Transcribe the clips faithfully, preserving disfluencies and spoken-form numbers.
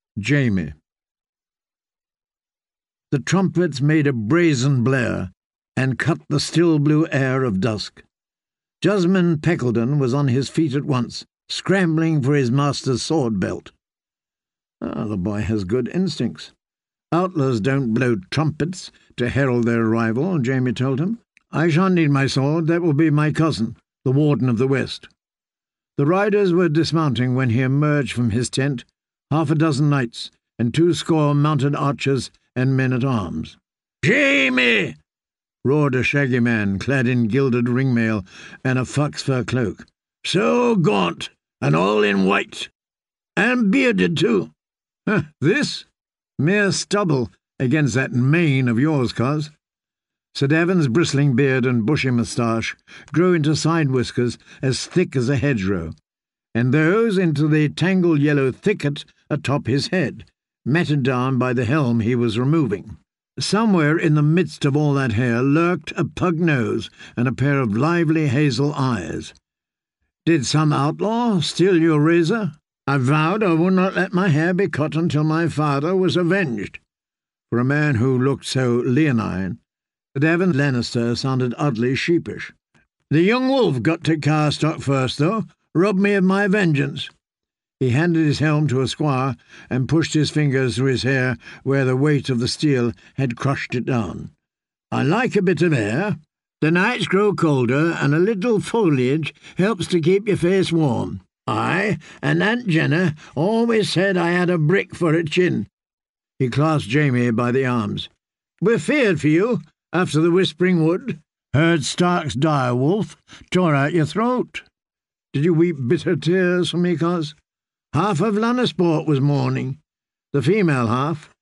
Jamie. The trumpets made a brazen blare, and cut the still blue air of dusk. Jasmine Peckledon was on his feet at once, scrambling for his master's sword belt. Ah, the boy has good instincts. Outlaws don't blow trumpets to herald their arrival, Jamie told him. I shan't need my sword. That will be my cousin, the Warden of the West. The riders were dismounting when he emerged from his tent, half a dozen knights, and two score mounted archers and men-at-arms. "Jamie!" roared a shaggy man, clad in gilded ringmail and a fox-fur cloak. "So gaunt, and all in white. And bearded, too. Huh, this? Mere stubble against that mane of yours, coz." Sir Davin's bristling beard and bushy moustache grew into side whiskers as thick as a hedgerow, and those into the tangled yellow thicket atop his head, matted down by the helm he was removing. Somewhere in the midst of all that hair lurked a pug nose and a pair of lively hazel eyes. "Did some outlaw steal your razor? I vowed I would not let my hair be cut until my father was avenged." For a man who looked so leonine, Davin Lannister sounded oddly sheepish. "The young wolf got to Carstock first, though. Robbed me of my vengeance." He handed his helm to a squire and pushed his fingers through his hair where the weight of the steel had crushed it down. "I like a bit of air. The nights grow colder, and a little foliage helps to keep your face warm. I and Aunt Jenna always said I had a brick for a chin." He clasped Jamie by the arms. "We're feared for you, after the Whispering Wood. Heard Stark's dire wolf tore out your throat. Did you weep bitter tears for me, coz? Half of Lannisport was mourning. The female half."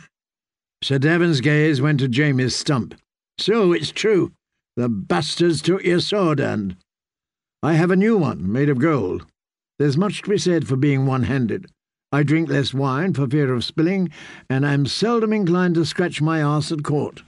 Sir Davin's gaze went to Jamie's stump. "So it's true. The bastards took your sword, and I have a new one, made of gold. There's much to be said for being one-handed. I drink less wine for fear of spilling, and I'm seldom inclined to scratch my arse at court."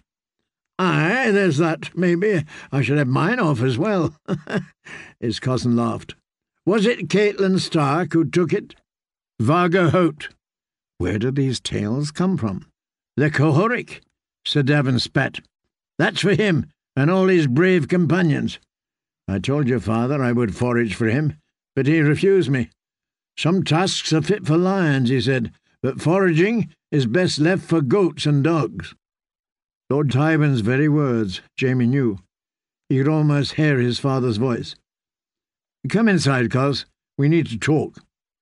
"Aye, there's that. Maybe I should have mine off as well." His cousin laughed. "Was it Catelyn Stark who took it?" "Vargo Hoat." Where did these tales come from? "The Cohoric," Sir Davin spat. "That's for him and all his brave companions. I told your father I would forage for him, but he refused me. Some tasks are fit for lions, he said, but foraging is best left for goats and dogs." Lord Tywin's very words, Jamie knew. He could almost hear his father's voice. "Come inside, coz. We need to talk."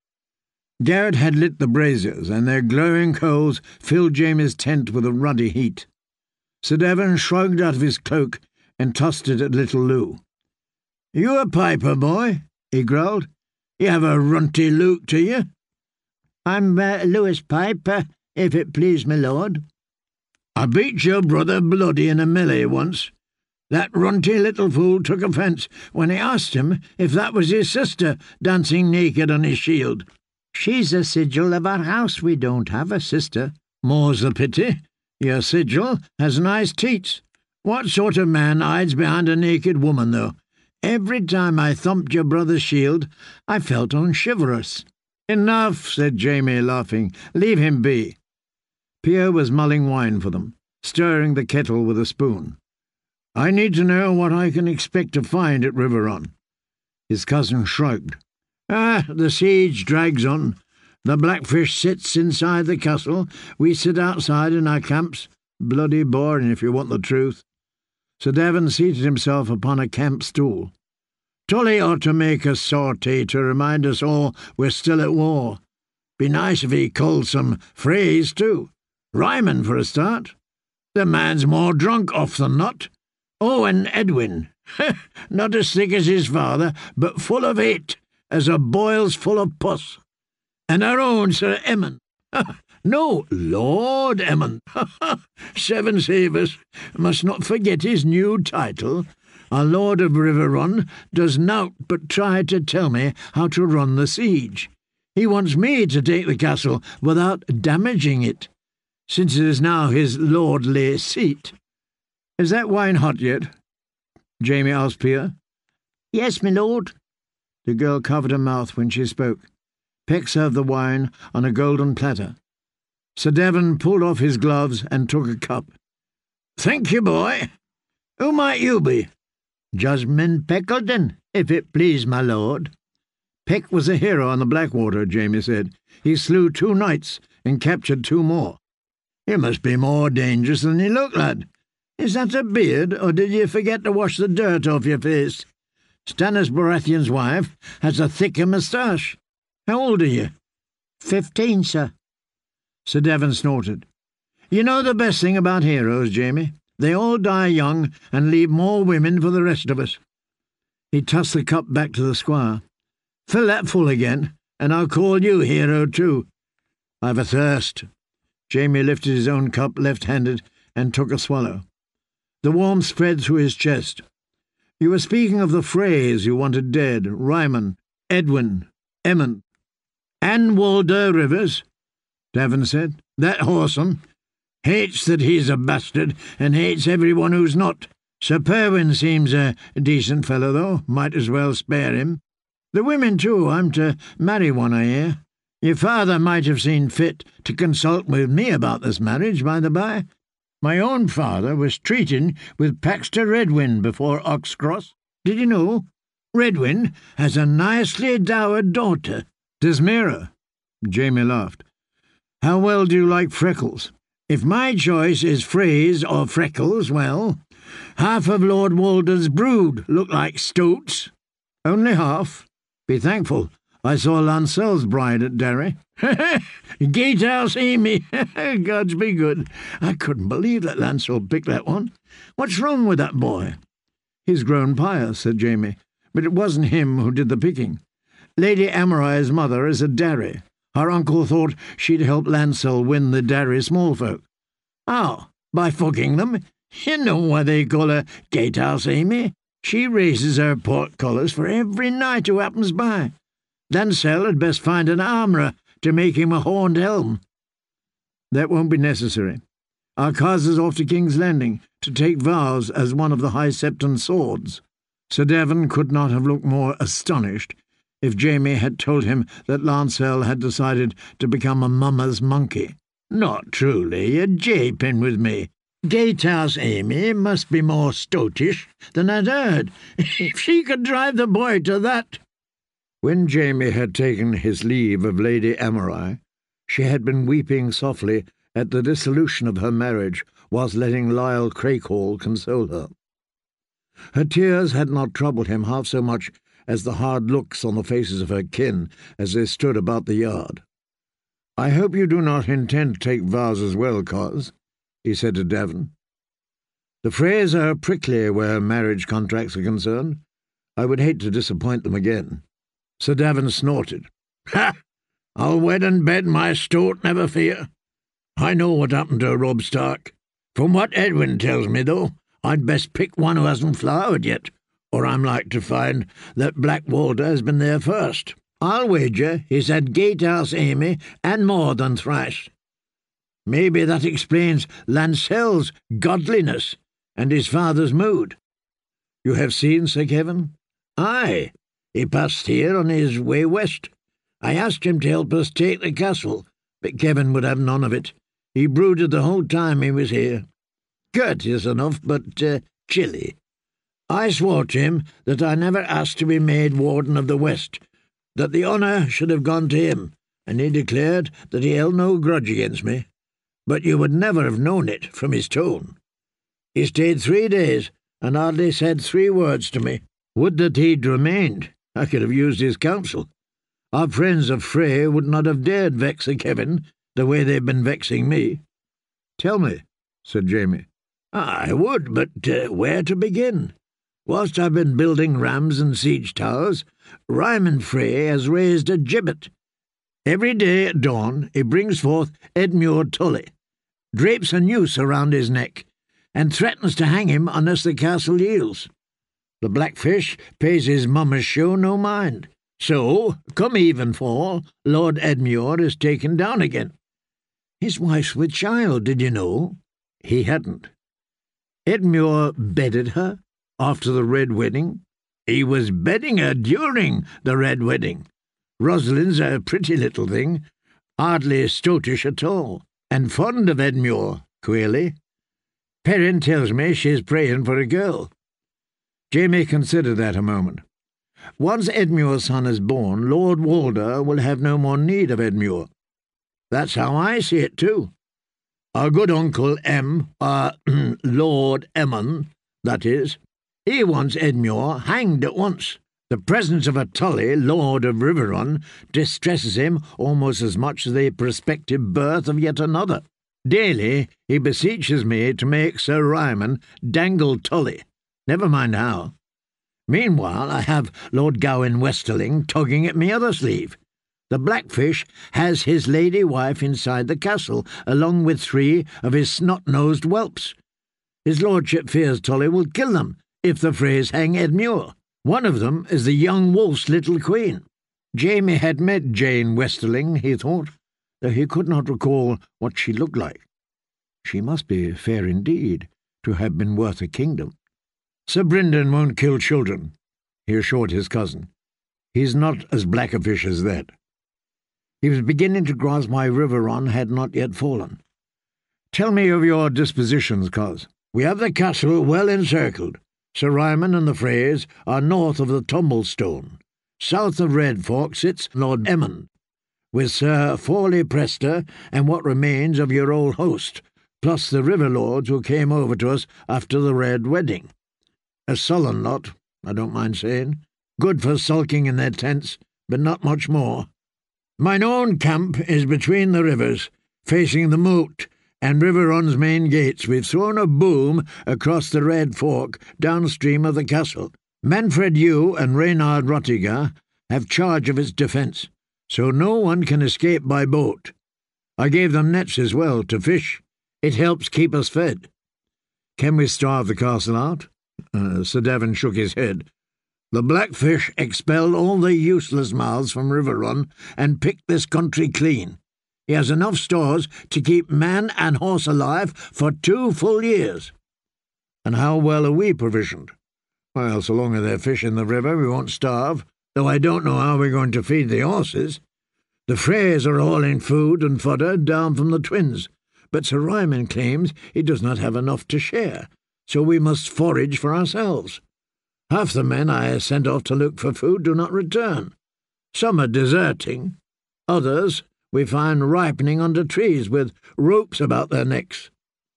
Garrett had lit the braziers, and their glowing coals filled Jamie's tent with a ruddy heat. Sir Davin shrugged out of his cloak and tossed it at little Lou. "You a piper, boy?" he growled. "You have a runty look to you." "I'm uh, Lewis Piper, if it please my lord." "I beat your brother bloody in a melee once. That runty little fool took offence when I asked him if that was his sister dancing naked on his shield." "She's a sigil of our house. We don't have a sister." "More's the pity. Your sigil has nice teats. What sort of man hides behind a naked woman, though? Every time I thumped your brother's shield, I felt unchivalrous." "Enough," said Jamie, laughing. "Leave him be." Pierre was mulling wine for them, stirring the kettle with a spoon. "I need to know what I can expect to find at Riverrun." His cousin shrugged. "Ah, the siege drags on. The Blackfish sits inside the castle. We sit outside in our camps. Bloody boring, if you want the truth." Sir Davin seated himself upon a camp stool. "Tully ought to make a sortie to remind us all we're still at war. Be nice if he culled some phrase, too. Rhyming, for a start. The man's more drunk off than not. Oh, and Edwin. Not as thick as his father, but full of it, as a boil's full of pus. And our own Sir Emmon. No, Lord Emmon. Seven savers. Must not forget his new title. Our Lord of Riverrun does naught but try to tell me how to run the siege. He wants me to take the castle without damaging it, since it is now his lordly seat." "Is that wine hot yet?" Jamie asked Pierre. "Yes, my lord." The girl covered her mouth when she spoke. Peck served the wine on a golden platter, Sir Devon pulled off his gloves and took a cup. "Thank you, boy. Who might you be?" "Jesmond Peckledon, if it please my lord." "Peck was a hero on the Blackwater," Jamie said. "He slew two knights and captured two more." "You must be more dangerous than you look, lad. Is that a beard, or did you forget to wash the dirt off your face? Stannis Baratheon's wife has a thicker moustache. How old are you?" "Fifteen, sir." Sir Devon snorted. "You know the best thing about heroes, Jamie? They all die young and leave more women for the rest of us." He tossed the cup back to the squire. "Fill that full again, and I'll call you hero too. I've a thirst." Jamie lifted his own cup left-handed and took a swallow. The warmth spread through his chest. "You were speaking of the Freys you wanted dead, Ryman, Edwin, Emmon." "And Walder Rivers," Devon said. "That whoreson hates that he's a bastard, and hates everyone who's not. Sir Perwyn seems a decent fellow, though. Might as well spare him. The women, too. I'm to marry one, I hear. Your father might have seen fit to consult with me about this marriage, by the by. My own father was treating with Paxter Redwyn before Oxcross. Did you know? Redwyn has a nicely dowered daughter." "Desmira." Jamie laughed. "How well do you like Freckles?" "If my choice is Freys or Freckles, well, half of Lord Walder's brood look like stoats." "Only half? Be thankful. I saw Lancel's bride at Derry." "Gatehouse Amy. Gods be good. I couldn't believe that Lancel picked that one. What's wrong with that boy?" "He's grown pious," said Jamie, "but it wasn't him who did the picking. Lady Amorai's mother is a Derry. Her uncle thought she'd help Lancel win the Derry small folk." "How? By fucking them? You know why they call her Gatehouse Amy? She raises her portcullis for every knight who happens by. Lancel had best find an armourer to make him a horned helm." "That won't be necessary. Our cause is off to King's Landing to take vows as one of the High Septon's swords." Sir Devon could not have looked more astonished if Jamie had told him that Lancel had decided to become a mummer's monkey. "Not truly, you're japing with me. Gatehouse Amy must be more stoatish than I'd heard. If she could drive the boy to that—" When Jamie had taken his leave of Lady Amorai, she had been weeping softly at the dissolution of her marriage, whilst letting Lyle Craighall console her. Her tears had not troubled him half so much as the hard looks on the faces of her kin as they stood about the yard. "I hope you do not intend to take vows as well, Cos," he said to Devon. "The Freys are prickly where marriage contracts are concerned. I would hate to disappoint them again." Sir Devon snorted. "Ha! I'll wed and bed my stoat, never fear. I know what happened to Robb Stark. From what Edwin tells me, though, I'd best pick one who hasn't flowered yet, or I'm like to find that Black Walder has been there first. I'll wager he's had Gatehouse Amy and more than thrash. Maybe that explains Lancel's godliness and his father's mood." "You have seen Sir Kevin?" "Aye. He passed here on his way west. I asked him to help us take the castle, but Kevin would have none of it. He brooded the whole time he was here. Courteous enough, but uh, chilly. I swore to him that I never asked to be made Warden of the West, that the honour should have gone to him, and he declared that he held no grudge against me. But you would never have known it from his tone. He stayed three days, and hardly said three words to me. Would that he'd remained. I could have used his counsel. Our friends of Frey would not have dared vex a Kevin the way they've been vexing me." "Tell me," said Jamie. "I would, but uh, where to begin? Whilst I've been building rams and siege towers, Ryman Frey has raised a gibbet. Every day at dawn he brings forth Edmure Tully, drapes a noose around his neck, and threatens to hang him unless the castle yields. The Blackfish pays his mummer's show no mind. So, come evenfall, Lord Edmure is taken down again. His wife's with child, did you know?" He hadn't. "Edmure bedded her after the Red Wedding?" "He was bedding her during the Red Wedding. Rosalind's a pretty little thing, hardly stoatish at all, and fond of Edmure, queerly. Perrin tells me she's praying for a girl." Jamie considered that a moment. "Once Edmure's son is born, Lord Walder will have no more need of Edmure. That's how I see it, too. Our good uncle M, uh, Lord Emmon, that is, he wants Edmure hanged at once. The presence of a Tully, Lord of Riverrun, distresses him almost as much as the prospective birth of yet another. Daily he beseeches me to make Sir Ryman dangle Tully, never mind how. Meanwhile I have Lord Gawain Westerling tugging at me other sleeve. The Blackfish has his lady wife inside the castle, along with three of his snot-nosed whelps. His lordship fears Tully will kill them if the Freys hang Edmure. One of them is the young wolf's little queen." Jamie had met Jane Westerling, he thought, though he could not recall what she looked like. She must be fair indeed, to have been worth a kingdom. "Sir Brynden won't kill children," he assured his cousin. "He's not as black a fish as that." He was beginning to grasp why Riverrun had not yet fallen. "Tell me of your dispositions, coz." "We have the castle well encircled. Sir Ryman and the Freys are north of the Tumblestone. South of Redfork sits Lord Emmon, with Sir Forley Prester and what remains of your old host, plus the river lords who came over to us after the Red Wedding. A sullen lot, I don't mind saying, good for sulking in their tents, but not much more. Mine own camp is between the rivers, facing the moat and Riverrun's main gates. We've thrown a boom across the Red Fork downstream of the castle. Manfred Hugh and Reynard Rottiger have charge of its defence, so no one can escape by boat. I gave them nets as well, to fish. It helps keep us fed." "Can we starve the castle out?" Uh, Sir Davin shook his head. "The Blackfish expelled all the useless mouths from Riverrun and picked this country clean. He has enough stores to keep man and horse alive for two full years." "And how well are we provisioned?" "Well, so long as there's fish in the river, we won't starve, though I don't know how we're going to feed the horses. The Freys are hauling food and fodder down from the twins, but Sir Ryman claims he does not have enough to share, so we must forage for ourselves. Half the men I sent off to look for food do not return. Some are deserting. Others we find ripening under trees with ropes about their necks."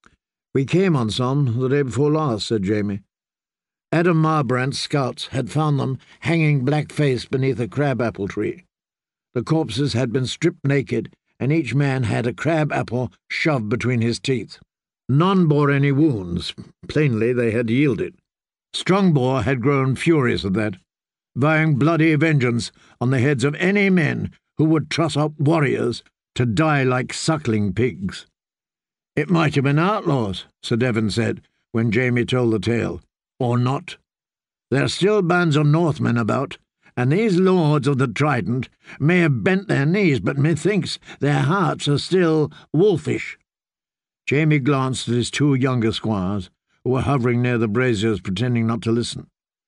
"We came on some the day before last," said Jamie. Adam Marbrandt's scouts had found them hanging black-faced beneath a crab-apple tree. The corpses had been stripped naked, and each man had a crab-apple shoved between his teeth. None bore any wounds. Plainly they had yielded. Strongbow had grown furious at that, vowing bloody vengeance on the heads of any men who would truss up warriors to die like suckling pigs. "It might have been outlaws," Sir Devon said, when Jamie told the tale. "Or not. There are still bands of Northmen about, and these lords of the Trident may have bent their knees, but methinks their hearts are still wolfish." Jamie glanced at his two younger squires, who were hovering near the braziers pretending not to listen.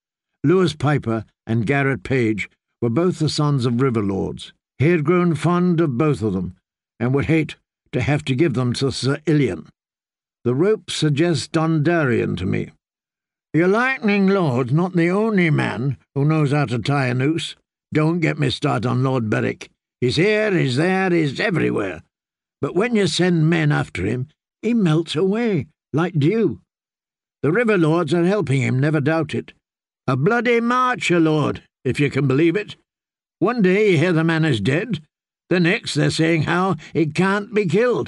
Lewis Piper and Garrett Page were both the sons of river lords. He had grown fond of both of them, and would hate to have to give them to Sir Ilian. "The rope suggests Dondarian to me." "Your lightning lord's not the only man who knows how to tie a noose. Don't get me started on Lord Berwick. He's here, he's there, he's everywhere. But when you send men after him, he melts away, like dew. The river lords are helping him, never doubt it. A bloody marcher, lord, if you can believe it. One day you hear the man is dead, the next they're saying how he can't be killed."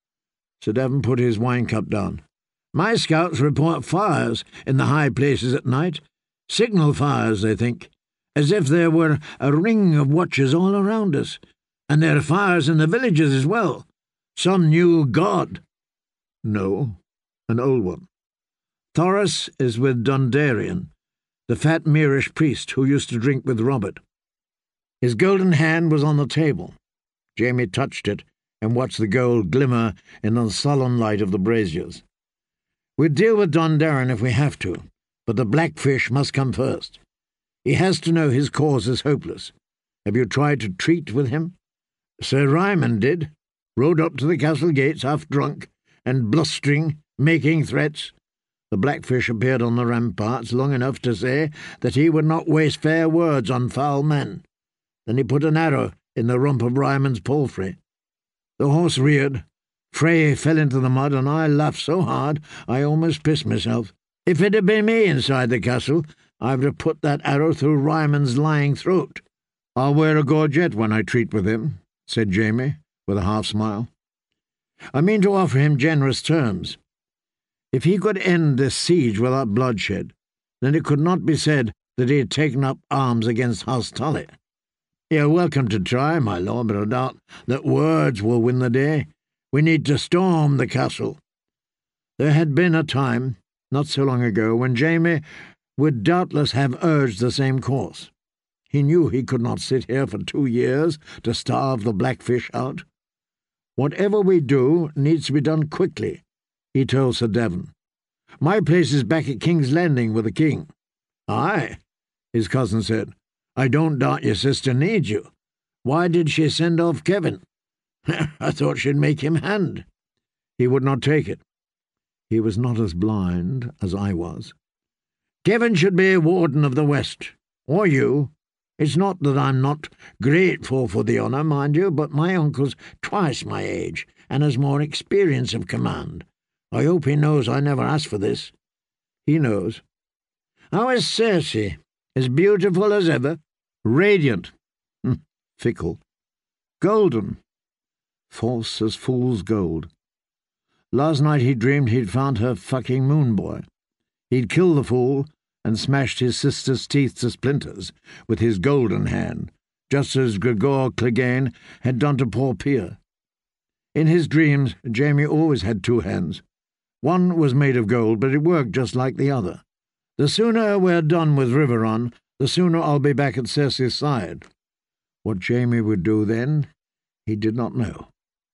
Sir Devon put his wine-cup down. "My scouts report fires in the high places at night. Signal fires, they think, as if there were a ring of watchers all around us. And there are fires in the villages as well. Some new god." "No, an old one. Thoros is with Dondarian, the fat Mirish priest who used to drink with Robert." His golden hand was on the table. Jamie touched it and watched the gold glimmer in the sullen light of the braziers. "We'll deal with Dondarian if we have to, but the Blackfish must come first. He has to know his cause is hopeless. Have you tried to treat with him?" "Sir Ryman did." rode up to the castle gates half drunk and blustering, making threats. The Blackfish appeared on the ramparts long enough to say that he would not waste fair words on foul men. Then he put an arrow in the rump of Ryman's palfrey. The horse reared. Frey fell into the mud, and I laughed so hard I almost pissed myself. If it had been me inside the castle, I would have put that arrow through Ryman's lying throat. "I'll wear a gorget when I treat with him," said Jamie, with a half-smile. "I mean to offer him generous terms. If he could end this siege without bloodshed, then it could not be said that he had taken up arms against House Tully. You're welcome to try, my lord, but I doubt that words will win the day. We need to storm the castle." There had been a time, not so long ago, when Jamie would doubtless have urged the same course. He knew he could not sit here for two years to starve the Blackfish out. "Whatever we do needs to be done quickly," he told Sir Devon. "My place is back at King's Landing with the king." "Aye," his cousin said. "I don't doubt your sister needs you. Why did she send off Kevin?" "I thought she'd make him hand." "He would not take it. He was not as blind as I was." "Kevin should be Warden of the West, or you. It's not that I'm not grateful for the honour, mind you, but my uncle's twice my age, and has more experience of command. I hope he knows I never asked for this." "He knows." "How is Cersei? As beautiful as ever?" "Radiant." "Fickle." "Golden." "False as fool's gold. Last night he dreamed he'd found her fucking Moonboy. He'd killed the fool and smashed his sister's teeth to splinters with his golden hand, just as Gregor Clegane had done to poor Pia. In his dreams, Jamie always had two hands. One was made of gold, but it worked just like the other. The sooner we're done with Riverrun, the sooner I'll be back at Cersei's side. What Jamie would do then, he did not know.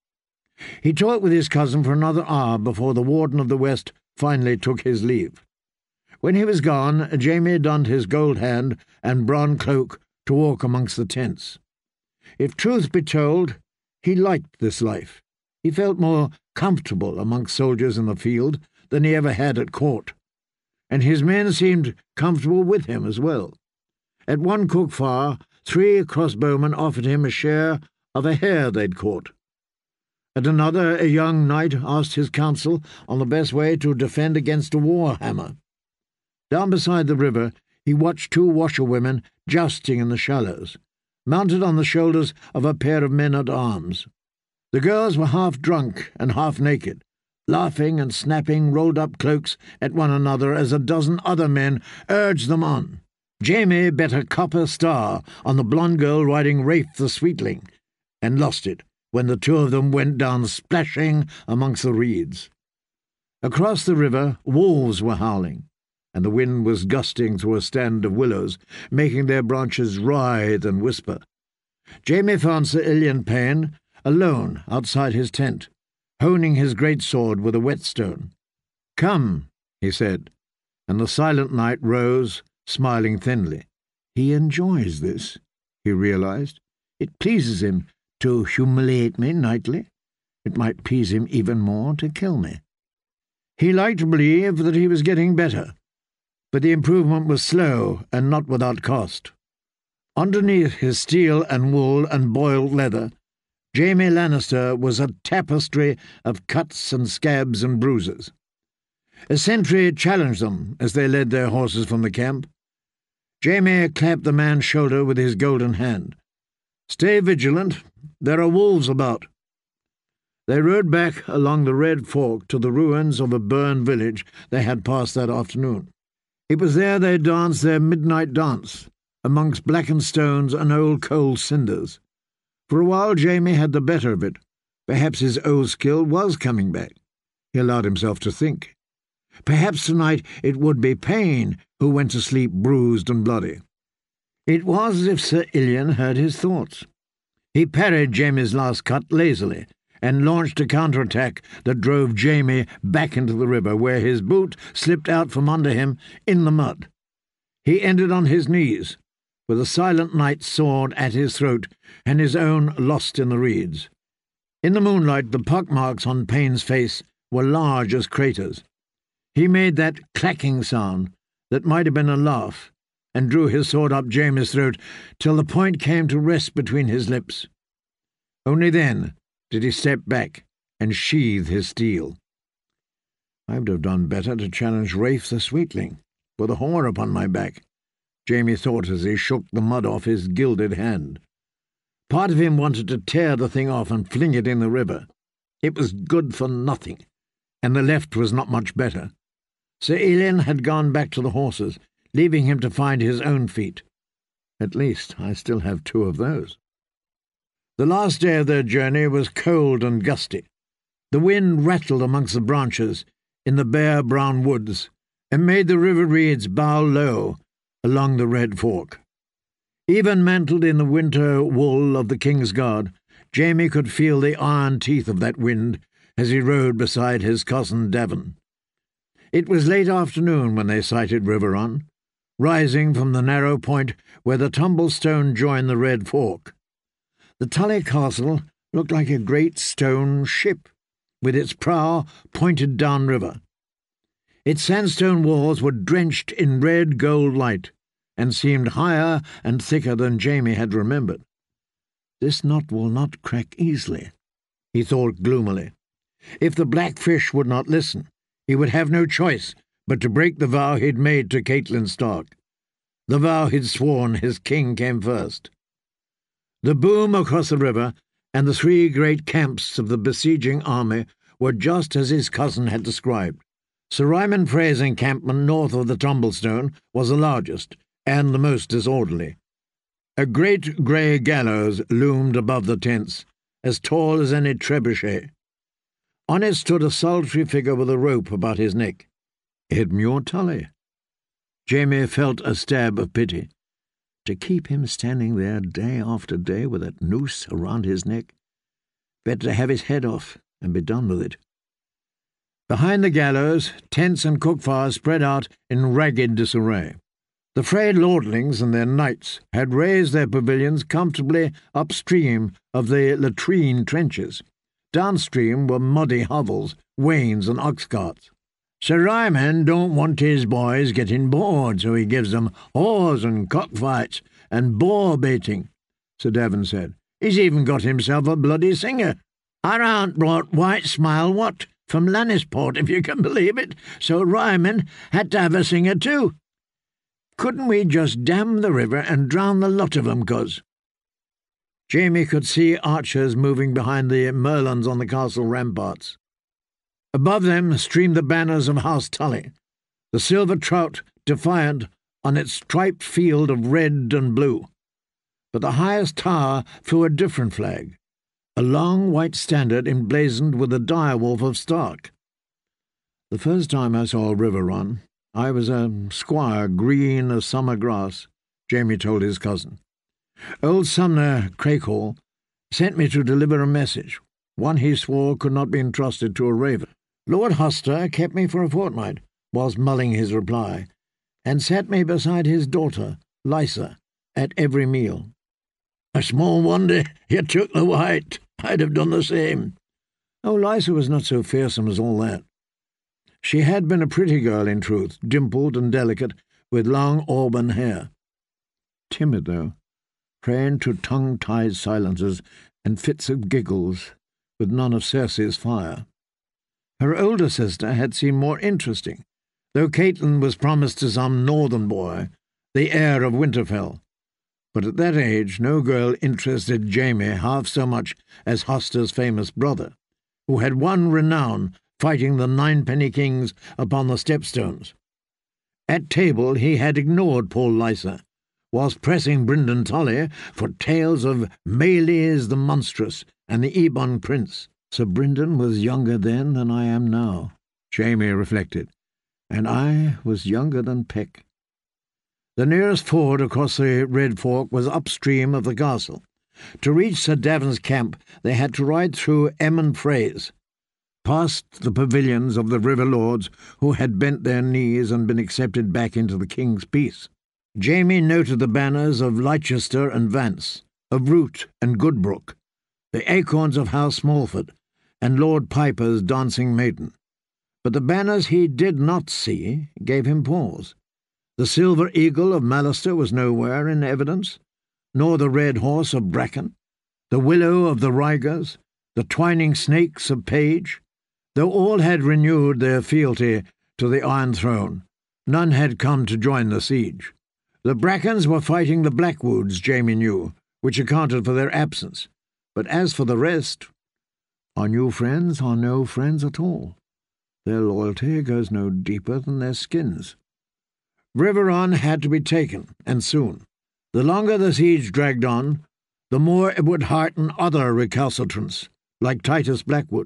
He talked with his cousin for another hour before the Warden of the West finally took his leave. When he was gone, Jamie donned his gold hand and brown cloak to walk amongst the tents. If truth be told, he liked this life. He felt more comfortable amongst soldiers in the field than he ever had at court, and his men seemed comfortable with him as well. At one cook fire, three crossbowmen offered him a share of a hare they'd caught. At another, a young knight asked his counsel on the best way to defend against a war hammer. Down beside the river, he watched two washerwomen jousting in the shallows, mounted on the shoulders of a pair of men-at-arms. The girls were half drunk and half naked, laughing and snapping rolled-up cloaks at one another as a dozen other men urged them on. Jamie bet a copper star on the blonde girl riding Rafe the Sweetling, and lost it when the two of them went down splashing amongst the reeds. Across the river, wolves were howling, and the wind was gusting through a stand of willows, making their branches writhe and whisper. Jamie found Sir Ilyn Payne alone outside his tent, honing his great sword with a whetstone. "Come," he said, and the silent knight rose, smiling thinly. He enjoys this, he realized. It pleases him to humiliate me nightly. It might please him even more to kill me. He liked to believe that he was getting better, but the improvement was slow and not without cost. Underneath his steel and wool and boiled leather, Jamie Lannister was a tapestry of cuts and scabs and bruises. A sentry challenged them as they led their horses from the camp. Jamie clapped the man's shoulder with his golden hand. "Stay vigilant. There are wolves about." They rode back along the Red Fork to the ruins of a burned village they had passed that afternoon. It was there they danced their midnight dance, amongst blackened stones and old coal cinders. For a while Jamie had the better of it. Perhaps his old skill was coming back. He allowed himself to think. Perhaps tonight it would be Payne who went to sleep bruised and bloody. It was as if Sir Ilyn heard his thoughts. He parried Jamie's last cut lazily, and launched a counterattack that drove Jamie back into the river, where his boot slipped out from under him in the mud. He ended on his knees, with the silent knight's sword at his throat and his own lost in the reeds. In the moonlight, the pockmarks on Payne's face were large as craters. He made that clacking sound that might have been a laugh, and drew his sword up Jamie's throat till the point came to rest between his lips. Only then did he step back and sheathe his steel. I would have done better to challenge Rafe the Sweetling, with a whore upon my back, Jamie thought as he shook the mud off his gilded hand. Part of him wanted to tear the thing off and fling it in the river. It was good for nothing, and the left was not much better. Sir Elian had gone back to the horses, leaving him to find his own feet. At least I still have two of those. The last day of their journey was cold and gusty. The wind rattled amongst the branches in the bare brown woods, and made the river reeds bow low along the Red Fork. Even mantled in the winter wool of the King's Guard, Jamie could feel the iron teeth of that wind as he rode beside his cousin Davin. It was late afternoon when they sighted Riverrun, rising from the narrow point where the Tumblestone joined the Red Fork. The Tully Castle looked like a great stone ship, with its prow pointed downriver. Its sandstone walls were drenched in red gold light, and seemed higher and thicker than Jamie had remembered. This knot will not crack easily, he thought gloomily. If the Blackfish would not listen, he would have no choice but to break the vow he'd made to Caitlin Stark, the vow he'd sworn his king came first. The boom across the river and the three great camps of the besieging army were just as his cousin had described. Sir Ryman Frey's encampment north of the Tumblestone was the largest and the most disorderly. A great grey gallows loomed above the tents, as tall as any trebuchet. On it stood a solitary figure with a rope about his neck. Edmure Tully. Jamie felt a stab of pity. To keep him standing there day after day with that noose around his neck, better to have his head off and be done with it. Behind the gallows, tents and cook-fires spread out in ragged disarray. The frayed lordlings and their knights had raised their pavilions comfortably upstream of the latrine trenches. Downstream were muddy hovels, wains, and ox carts. Sir Ryman don't want his boys getting bored, so he gives them whores and cockfights and boar baiting, Sir Davin said. He's even got himself a bloody singer. Our aunt brought White Smile Wat from Lannisport, if you can believe it, so Ryman had to have a singer too. Couldn't we just dam the river and drown the lot of 'em, cos? Jamie could see archers moving behind the merlons on the castle ramparts. Above them streamed the banners of House Tully, the silver trout defiant on its striped field of red and blue. But the highest tower flew a different flag, a long white standard emblazoned with the direwolf of Stark. The first time I saw Riverrun, I was a squire green as summer grass, Jamie told his cousin. Old Sumner Craighall sent me to deliver a message, one he swore could not be entrusted to a raven. Lord Hoster kept me for a fortnight, whilst mulling his reply, and sat me beside his daughter, Lysa, at every meal. A small wonder you took the white. I'd have done the same. Oh, Lysa was not so fearsome as all that. She had been a pretty girl, in truth, dimpled and delicate, with long auburn hair. Timid, though, prone to tongue-tied silences and fits of giggles, with none of Cersei's fire. Her older sister had seemed more interesting, though Caitlin was promised to some northern boy, the heir of Winterfell. But at that age no girl interested Jamie half so much as Hoster's famous brother, who had won renown fighting the Ninepenny Kings upon the Stepstones. At table he had ignored Paul Lysa, whilst pressing Brynden Tully for tales of Meleys the Monstrous and the Ebon Prince. Sir Brynden was younger then than I am now, Jamie reflected, and I was younger than Peck. The nearest ford across the Red Fork was upstream of the castle. To reach Sir Davin's camp they had to ride through Emmon Frey's, past the pavilions of the river lords who had bent their knees and been accepted back into the king's peace. Jamie noted the banners of Leicester and Vance, of Root and Goodbrook, the acorns of House Smallford, and Lord Piper's dancing maiden. But the banners he did not see gave him pause. The silver eagle of Mallister was nowhere in evidence, nor the red horse of Bracken, the willow of the Rygers, the twining snakes of Page. Though all had renewed their fealty to the Iron Throne, none had come to join the siege. The Brackens were fighting the Blackwoods, Jamie knew, which accounted for their absence. But as for the rest, our new friends are no friends at all. Their loyalty goes no deeper than their skins. Riverrun had to be taken, and soon. The longer the siege dragged on, the more it would hearten other recalcitrants, like Titus Blackwood.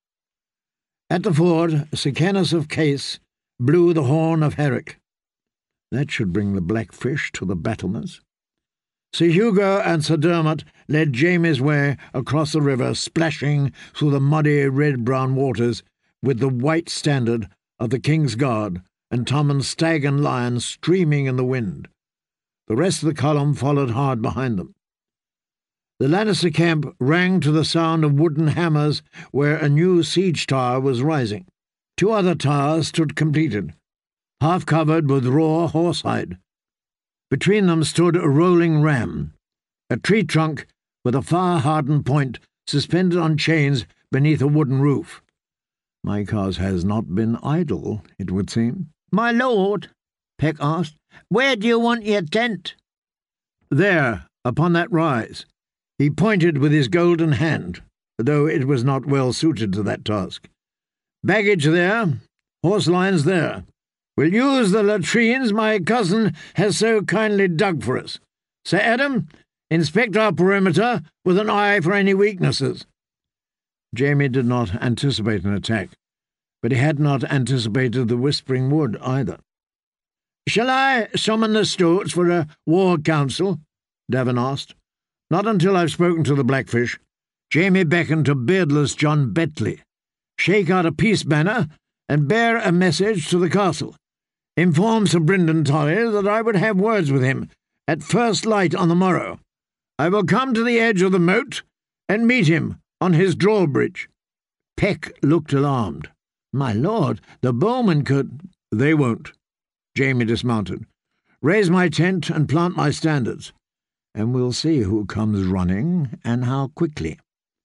At the ford, Sir Kenneth of Case blew the horn of Herrick. That should bring the Blackfish to the battlements. Sir Hugo and Sir Dermot led Jamie's way across the river, splashing through the muddy red-brown waters with the white standard of the King's Guard and Tommen's stag and lion streaming in the wind. The rest of the column followed hard behind them. The Lannister camp rang to the sound of wooden hammers where a new siege tower was rising. Two other towers stood completed, half covered with raw horsehide. Between them stood a rolling ram, a tree trunk with a fire-hardened point suspended on chains beneath a wooden roof. My cause has not been idle, it would seem. "My lord," Peck asked, "where do you want your tent?" "There, upon that rise." He pointed with his golden hand, though it was not well suited to that task. "Baggage there, horse lines there. We'll use the latrines my cousin has so kindly dug for us. Sir Adam, inspect our perimeter with an eye for any weaknesses." Jamie did not anticipate an attack, but he had not anticipated the Whispering Wood either. "Shall I summon the Stoats for a war council?" Davin asked. "Not until I've spoken to the Blackfish." Jamie beckoned to beardless John Betley. "Shake out a peace banner and bear a message to the castle. Inform Sir Brynden Tully that I would have words with him at first light on the morrow. I will come to the edge of the moat and meet him on his drawbridge." Peck looked alarmed. "My lord, the bowmen could—" "They won't." Jamie dismounted. "Raise my tent and plant my standards, and we'll see who comes running and how quickly."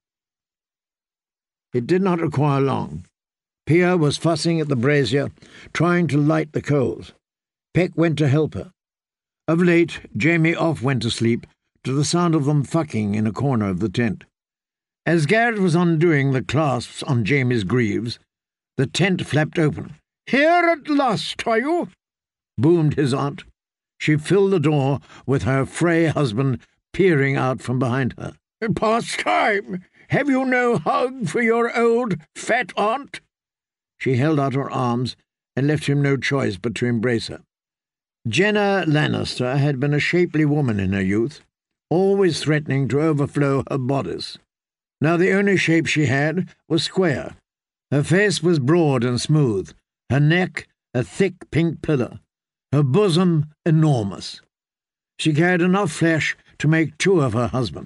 It did not require long. Pia was fussing at the brazier, trying to light the coals. Peck went to help her. Of late, Jamie oft went to sleep to the sound of them fucking in a corner of the tent. As Garrett was undoing the clasps on Jamie's greaves, the tent flapped open. "Here at last, are you?" boomed his aunt. She filled the door with her Frey husband peering out from behind her. "Past time! Have you no hug for your old fat aunt?" She held out her arms and left him no choice but to embrace her. Jenna Lannister had been a shapely woman in her youth, always threatening to overflow her bodice. Now the only shape she had was square. Her face was broad and smooth, her neck a thick pink pillar, her bosom enormous. She carried enough flesh to make two of her husband.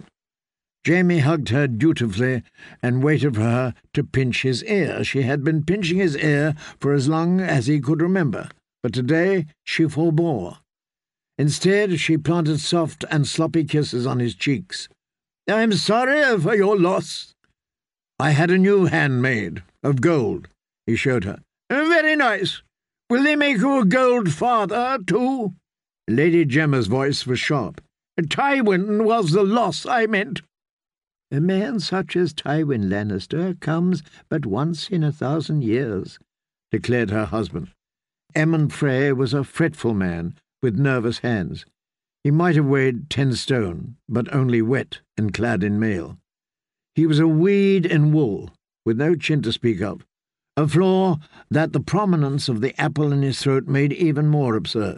Jamie hugged her dutifully and waited for her to pinch his ear. She had been pinching his ear for as long as he could remember, but today she forbore. Instead, she planted soft and sloppy kisses on his cheeks. "I'm sorry for your loss." "I had a new hand made, of gold," he showed her. "Very nice. Will they make you a gold father, too?" Lady Gemma's voice was sharp. "Tywin was the loss I meant." "A man such as Tywin Lannister comes but once in a thousand years," declared her husband. Emmon Frey was a fretful man with nervous hands. He might have weighed ten stone, but only wet and clad in mail. He was a weed in wool, with no chin to speak of, a flaw that the prominence of the apple in his throat made even more absurd.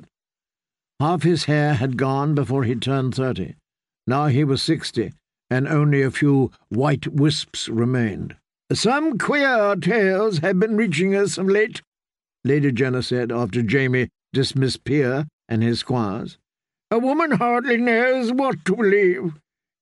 Half his hair had gone before he turned thirty. Now he was sixty, and only a few white wisps remained. "Some queer tales have been reaching us of late," Lady Jenna said after Jamie dismissed Pia and his squires. "A woman hardly knows what to believe.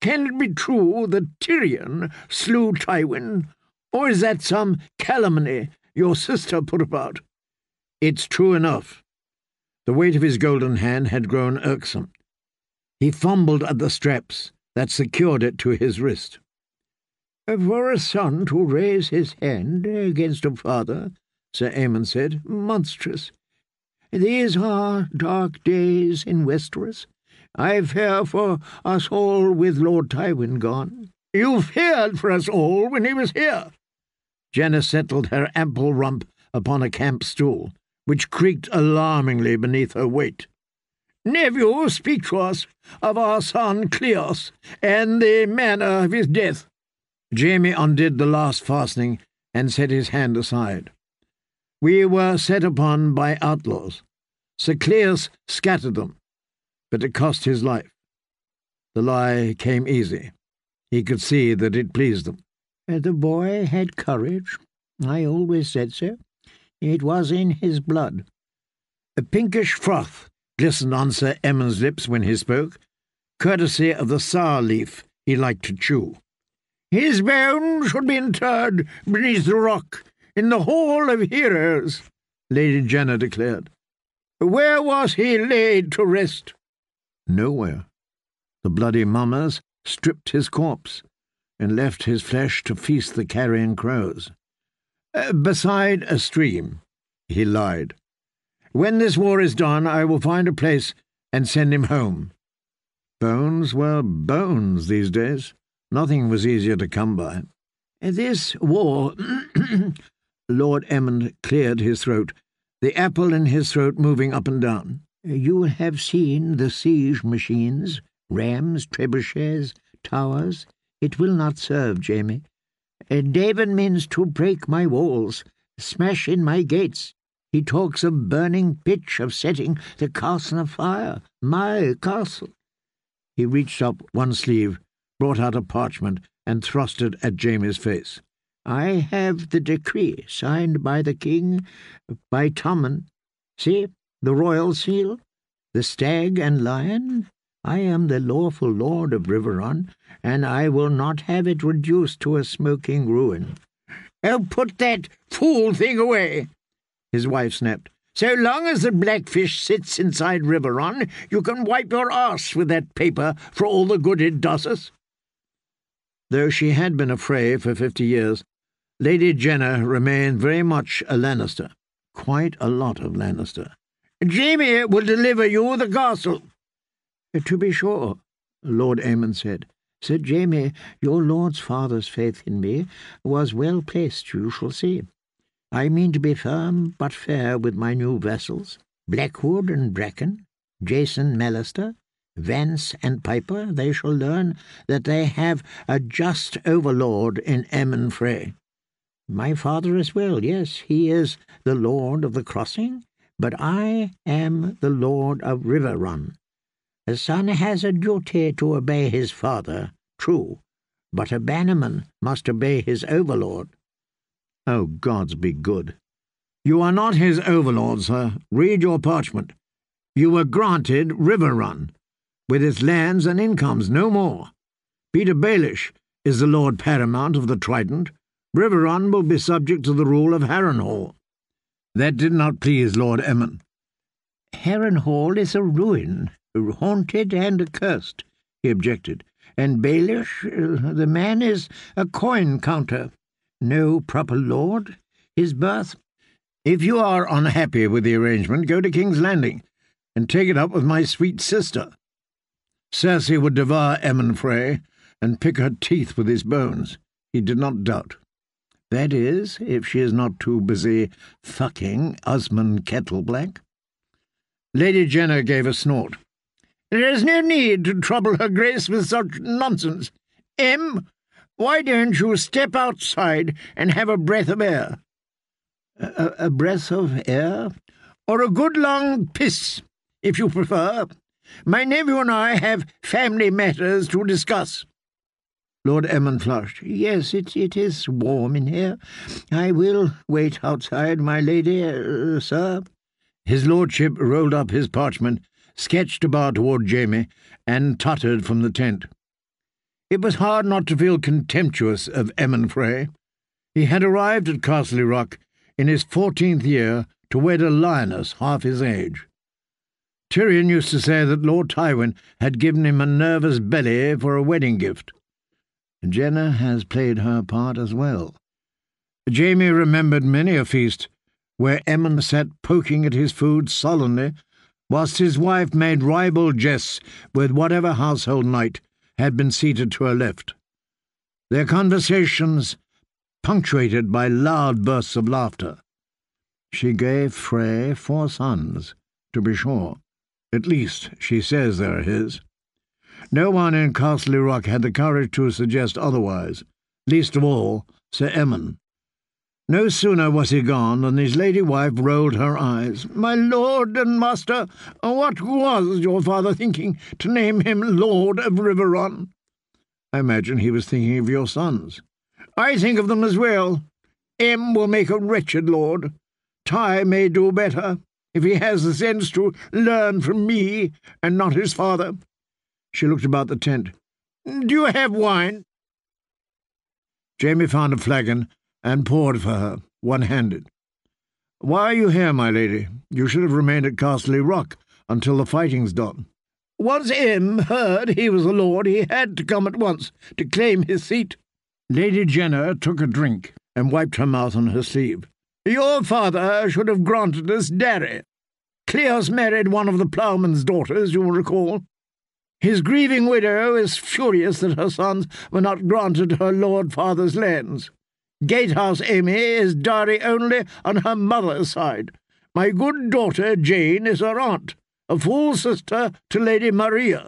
Can it be true that Tyrion slew Tywin, or is that some calumny your sister put about?" "It's true enough." The weight of his golden hand had grown irksome. He fumbled at the straps that secured it to his wrist. "For a son to raise his hand against a father," Sir Aemon said, "monstrous. These are dark days in Westeros. I fear for us all with Lord Tywin gone." "You feared for us all when he was here." Jenna settled her ample rump upon a camp stool, which creaked alarmingly beneath her weight. "Nephew, speak to us of our son Cleos and the manner of his death." Jaime undid the last fastening and set his hand aside. "We were set upon by outlaws. Sir Cleos scattered them, but it cost his life." The lie came easy. He could see that it pleased them. "The boy had courage. I always said so. It was in his blood." A pinkish froth glistened on Sir Aemon's lips when he spoke, courtesy of the sour leaf he liked to chew. "His bones should be interred beneath the rock in the Hall of Heroes," Lady Jenna declared. "Where was he laid to rest?" "Nowhere. The bloody mummers stripped his corpse and left his flesh to feast the carrion crows. Uh, beside a stream," he lied. "When this war is done, I will find a place and send him home." Bones were bones these days. Nothing was easier to come by. "This war—" Lord Aemon cleared his throat, the apple in his throat moving up and down. "You have seen the siege machines, rams, trebuchets, towers. It will not serve, Jaime. David means to break my walls, smash in my gates. He talks of burning pitch, of setting the castle afire. My castle." He reached up one sleeve, brought out a parchment, and thrust it at Jaime's face. "I have the decree signed by the king, by Tommen. See, the royal seal, the stag and lion. I am the lawful lord of Riverrun, and I will not have it reduced to a smoking ruin." "Oh, put that fool thing away," his wife snapped. "So long as the Blackfish sits inside Riverrun, you can wipe your arse with that paper for all the good it does us." Though she had been a Frey for fifty years, Lady Jenna remained very much a Lannister. Quite a lot of Lannister. "Jaime will deliver you the castle." "To be sure," Lord Aemon said. "Sir Jaime, your lord's father's faith in me was well placed, you shall see. I mean to be firm but fair with my new vassals, Blackwood and Bracken, Jason Mallister, Vance and Piper. They shall learn that they have a just overlord in Aemon Frey. My father as well, yes, he is the lord of the crossing, but I am the lord of Riverrun. A son has a duty to obey his father, true, but a bannerman must obey his overlord." "Oh, gods be good. You are not his overlord, sir. Read your parchment. You were granted Riverrun, with its lands and incomes, no more. Peter Baelish is the lord paramount of the Trident. Riverrun will be subject to the rule of Harrenhal." That did not please Lord Aemon. "Harrenhal is a ruin, haunted and accursed," he objected. "And Baelish, uh, the man is a coin counter. No proper lord. His birth—" "If you are unhappy with the arrangement, go to King's Landing, and take it up with my sweet sister. Cersei would devour Aemon Frey, and pick her teeth with his bones," he did not doubt. "That is, if she is not too busy fucking Osmond Kettleblack." Lady Jenna gave a snort. "There is no need to trouble her grace with such nonsense. Em, why don't you step outside and have a breath of air?" A, a breath of air? "Or a good long piss, if you prefer. My nephew and I have family matters to discuss." Lord Aemon flushed. "Yes, it, it is warm in here. I will wait outside, my lady, uh, sir." His lordship rolled up his parchment, sketched a bar toward Jaime, and tottered from the tent. It was hard not to feel contemptuous of Emyn Frey. He had arrived at Castle Rock in his fourteenth year to wed a lioness half his age. Tyrion used to say that Lord Tywin had given him a nervous belly for a wedding gift. Jenna has played her part as well. Jaime remembered many a feast where Emyn sat poking at his food sullenly, whilst his wife made ribald jests with whatever household knight had been seated to her left. Their conversations punctuated by loud bursts of laughter. She gave Frey four sons, to be sure. At least, she says they're his. No one in Castle Rock had the courage to suggest otherwise, least of all Sir Emyn. No sooner was he gone than his lady wife rolled her eyes. "My lord and master, what was your father thinking to name him Lord of Riverrun?" "I imagine he was thinking of your sons." "I think of them as well. Em will make a wretched lord. Ty may do better, if he has the sense to learn from me and not his father." She looked about the tent. "Do you have wine?" Jaime found a flagon and poured for her, one-handed. "Why are you here, my lady? You should have remained at Castle Rock until the fighting's done." "Once Em heard he was a lord, he had to come at once to claim his seat." Lady Jenna took a drink and wiped her mouth on her sleeve. "Your father should have granted us Darry. Cleos married one of the ploughman's daughters, you will recall. His grieving widow is furious that her sons were not granted her lord father's lands. Gatehouse Amy is dowry only on her mother's side. My good daughter Jane is her aunt, a full sister to Lady Maria."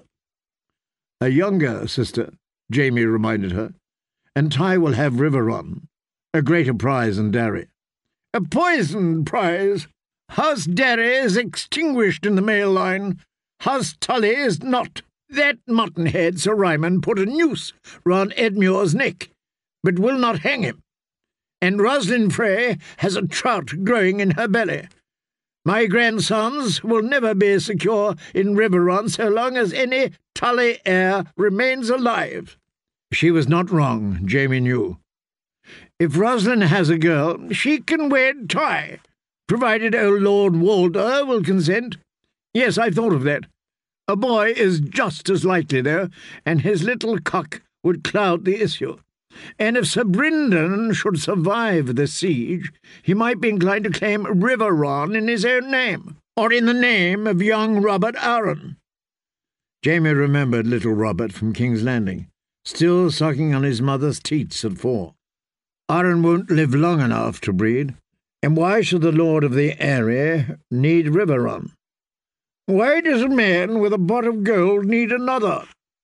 "A younger sister," Jaime reminded her, "and Ty will have Riverrun, a greater prize than Darry." "A poisoned prize. House Darry is extinguished in the male line. House Tully is not. That muttonhead Sir Ryman put a noose round Edmure's neck, but will not hang him. And Roslyn Frey has a trout growing in her belly. My grandsons will never be secure in Riverrun so long as any Tully heir remains alive." She was not wrong, Jaime knew. If Roslyn has a girl, she can wed Ty, provided old Lord Walder will consent. Yes, I've thought of that. A boy is just as likely, though, and his little cock would cloud the issue. And if Sir Brynden should survive the siege, he might be inclined to claim Riverrun in his own name, or in the name of young Robert Arryn. Jaime remembered little Robert from King's Landing, still sucking on his mother's teats at four. Arryn won't live long enough to breed, and why should the lord of the area need Riverrun? Why does a man with a pot of gold need another?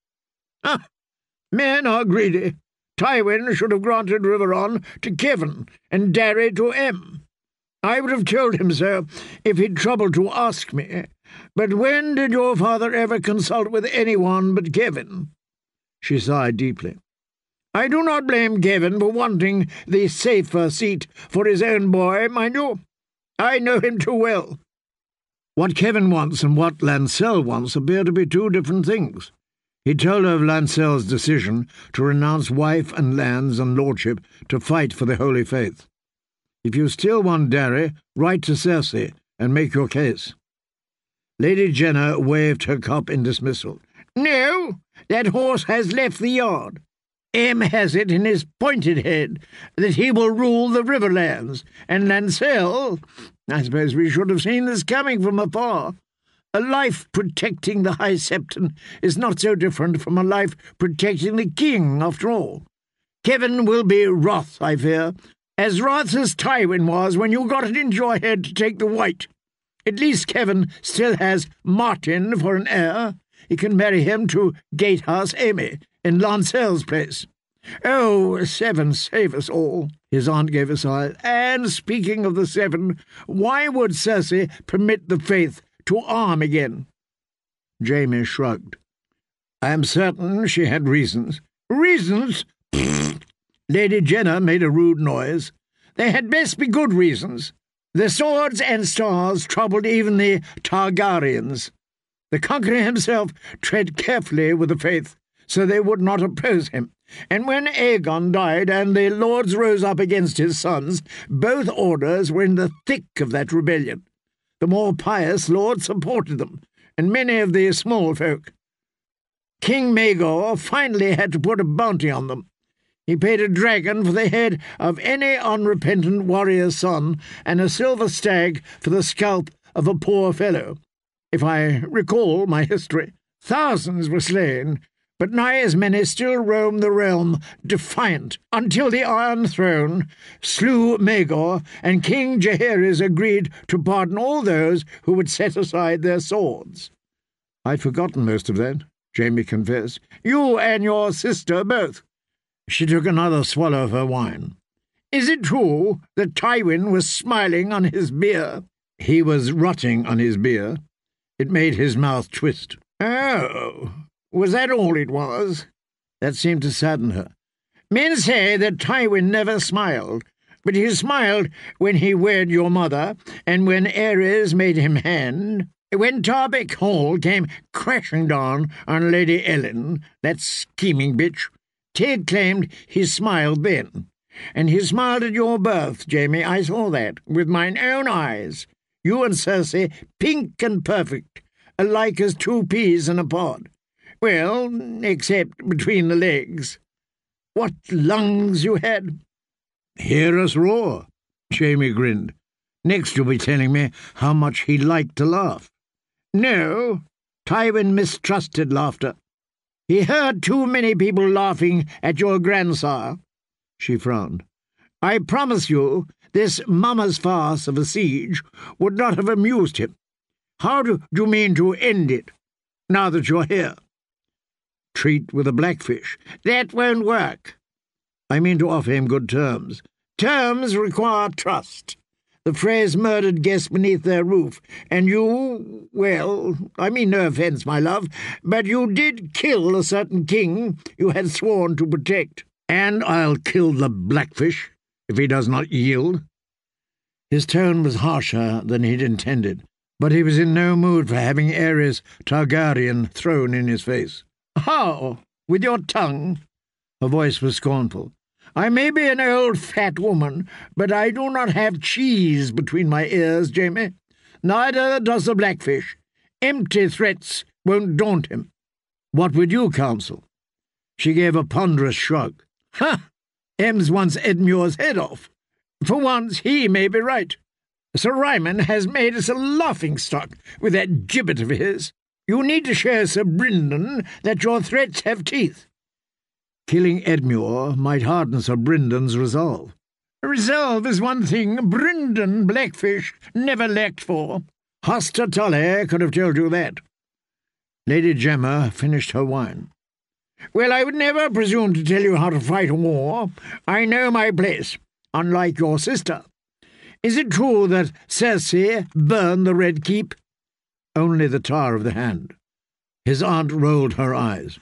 Ah, men are greedy. Tywin should have granted Riverrun to Kevin and Darry to Em. I would have told him so if he'd troubled to ask me. But when did your father ever consult with anyone but Kevin? She sighed deeply. I do not blame Kevin for wanting the safer seat for his own boy, mind you. I know him too well. What Kevin wants and what Lancel wants appear to be two different things. He told her of Lancel's decision to renounce wife and lands and lordship to fight for the Holy Faith. If you still want Darry, write to Cersei and make your case. Lady Jenna waved her cup in dismissal. No, that horse has left the yard. Em has it in his pointed head that he will rule the Riverlands, and Lancel, I suppose we should have seen this coming from afar. A life protecting the High Septon is not so different from a life protecting the king, after all. Kevin will be wroth, I fear, as wroth as Tywin was when you got it into your head to take the White. At least Kevin still has Martin for an heir. He can marry him to Gatehouse Amy in Lancel's place. Oh, Seven save us all, his aunt gave a sigh. And speaking of the Seven, why would Cersei permit the Faith to arm again? Jaime shrugged. I am certain she had reasons. Reasons? Lady Jenna made a rude noise. They had best be good reasons. The swords and stars troubled even the Targaryens. The Conqueror himself tread carefully with the Faith, so they would not oppose him. And when Aegon died and the lords rose up against his sons, both orders were in the thick of that rebellion. The more pious lords supported them, and many of the small folk. King Maegor finally had to put a bounty on them. He paid a dragon for the head of any unrepentant warrior's son, and a silver stag for the scalp of a poor fellow. If I recall my history, thousands were slain, but nigh as many still roam the realm defiant, until the Iron Throne slew Maegor, and King Jaehaerys agreed to pardon all those who would set aside their swords. I'd forgotten most of that, Jaime confessed. You and your sister both. She took another swallow of her wine. Is it true that Tywin was smiling on his beer? He was rotting on his beer. It made his mouth twist. Oh, was that all it was? That seemed to sadden her. Men say that Tywin never smiled, but he smiled when he wed your mother, and when Aerys made him hand. When Tarbeck Hall came crashing down on Lady Ellen, that scheming bitch, Ted claimed he smiled then. And he smiled at your birth, Jaime. I saw that, with mine own eyes. You and Cersei, pink and perfect, alike as two peas in a pod. Well, except between the legs. What lungs you had! Hear us roar, Jaime grinned. Next you'll be telling me how much he liked to laugh. No, Tywin mistrusted laughter. He heard too many people laughing at your grandsire. She frowned. I promise you, this mama's farce of a siege would not have amused him. How do you mean to end it, now that you're here? Treat with a blackfish. That won't work. I mean to offer him good terms. Terms require trust. The Freys murdered guests beneath their roof, and you, well, I mean no offence, my love, but you did kill a certain king you had sworn to protect. And I'll kill the blackfish if he does not yield. His tone was harsher than he'd intended, but he was in no mood for having Aerys Targaryen thrown in his face. How? With your tongue? Her voice was scornful. I may be an old fat woman, but I do not have cheese between my ears, Jaime. Neither does the blackfish. Empty threats won't daunt him. What would you counsel? She gave a ponderous shrug. Ha! Ems wants Edmure's head off. For once he may be right. Sir Ryman has made us a laughing-stock with that gibbet of his. You need to show Sir Brynden that your threats have teeth. Killing Edmure might harden Sir Bryndon's resolve. Resolve is one thing Brynden Blackfish never lacked for. Hoster Tully could have told you that. Lady Gemma finished her wine. Well, I would never presume to tell you how to fight a war. I know my place, unlike your sister. Is it true that Cersei burned the Red Keep? Only the tar of the hand. His aunt rolled her eyes.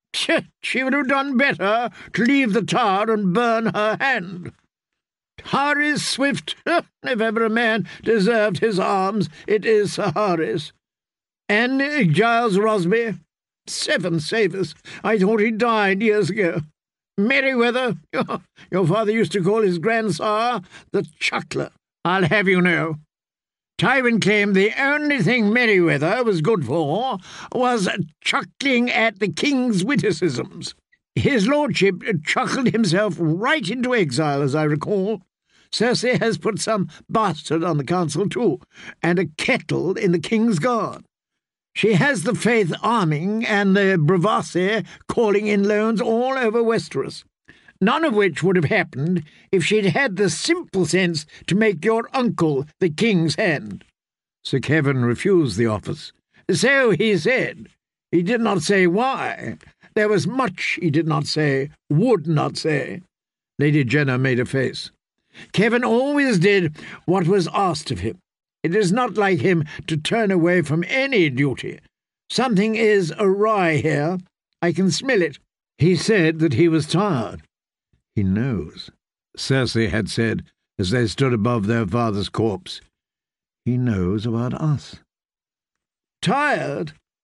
She would have done better to leave the tar and burn her hand. Harry's swift. If ever a man deserved his arms, it is Sir Harry's. And Giles Rosby. Seven savers. I thought he died years ago. Merryweather. Your father used to call his grandsire the Chuckler. I'll have you know. Tywin claimed the only thing Merryweather was good for was chuckling at the king's witticisms. His lordship chuckled himself right into exile, as I recall. Cersei has put some bastard on the council, too, and a kettle in the king's guard. She has the Faith arming and the Bravasi calling in loans all over Westeros, none of which would have happened if she'd had the simple sense to make your uncle the king's hand. Sir Kevin refused the office. So he said. He did not say why. There was much he did not say, would not say. Lady Jenna made a face. Kevin always did what was asked of him. It is not like him to turn away from any duty. Something is awry here. I can smell it. He said that he was tired. He knows, Cersei had said as they stood above their father's corpse. He knows about us. Tired?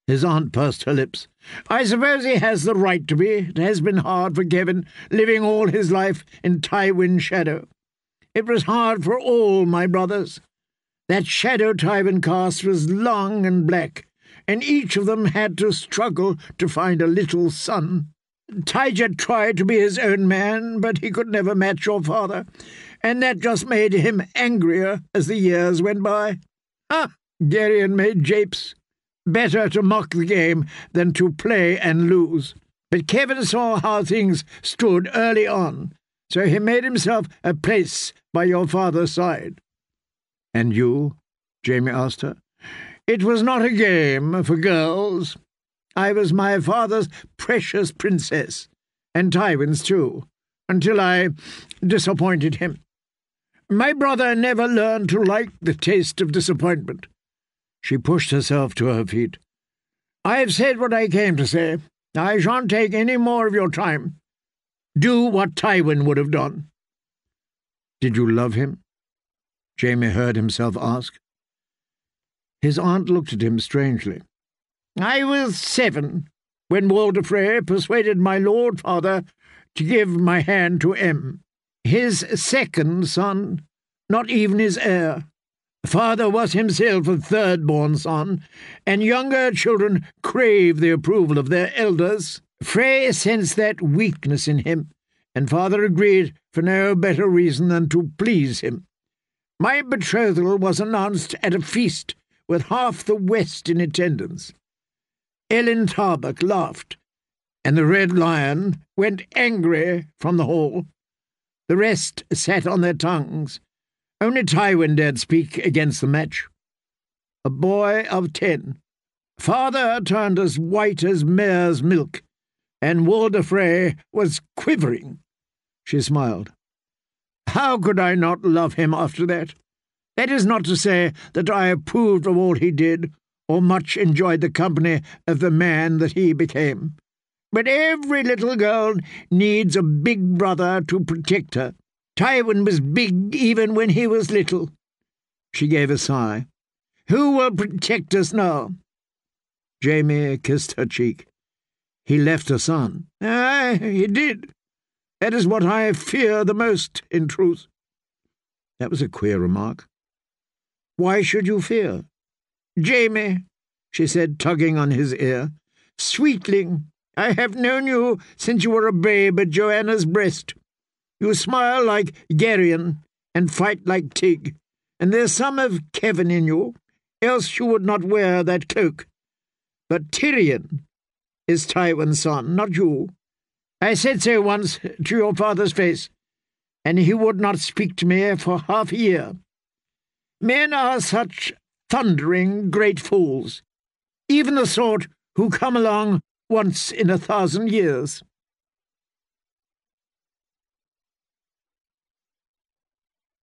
His aunt pursed her lips. I suppose he has the right to be. It has been hard for Kevin, living all his life in Tywin's shadow. It was hard for all my brothers. That shadow Tywin cast was long and black, and each of them had to struggle to find a little son. Tyger tried to be his own man, but he could never match your father, and that just made him angrier as the years went by. Ah, Gerion made japes. Better to mock the game than to play and lose. But Kevin saw how things stood early on, so he made himself a place by your father's side. And you? Jaime asked her. It was not a game for girls. I was my father's precious princess, and Tywin's too, until I disappointed him. My brother never learned to like the taste of disappointment. She pushed herself to her feet. I have said what I came to say. I shan't take any more of your time. Do what Tywin would have done. Did you love him? Jaime heard himself ask. His aunt looked at him strangely. I was seven when Walder Frey persuaded my lord father to give my hand to Em, his second son, not even his heir. Father was himself a third-born son, and younger children crave the approval of their elders. Frey sensed that weakness in him, and father agreed for no better reason than to please him. My betrothal was announced at a feast with half the West in attendance. Ellen Tarbuck laughed, and the Red Lion went angry from the hall. The rest sat on their tongues. Only Tywin dared speak against the match. A boy of ten. Father turned as white as mare's milk, and Walder Frey was quivering. She smiled. How could I not love him after that? That is not to say that I approved of all he did, or much enjoyed the company of the man that he became. But every little girl needs a big brother to protect her. Tywin was big even when he was little. She gave a sigh. Who will protect us now? Jaime kissed her cheek. He left a son. Aye, he did. That is what I fear the most, in truth. That was a queer remark. Why should you fear? Jaime, she said, tugging on his ear. Sweetling, I have known you since you were a babe at Joanna's breast. You smile like Gerion and fight like Tig, and there's some of Kevin in you, else you would not wear that cloak. But Tyrion is Tywin's son, not you. I said so once to your father's face, and he would not speak to me for half a year. Men are such thundering great fools, even the sort who come along once in a thousand years.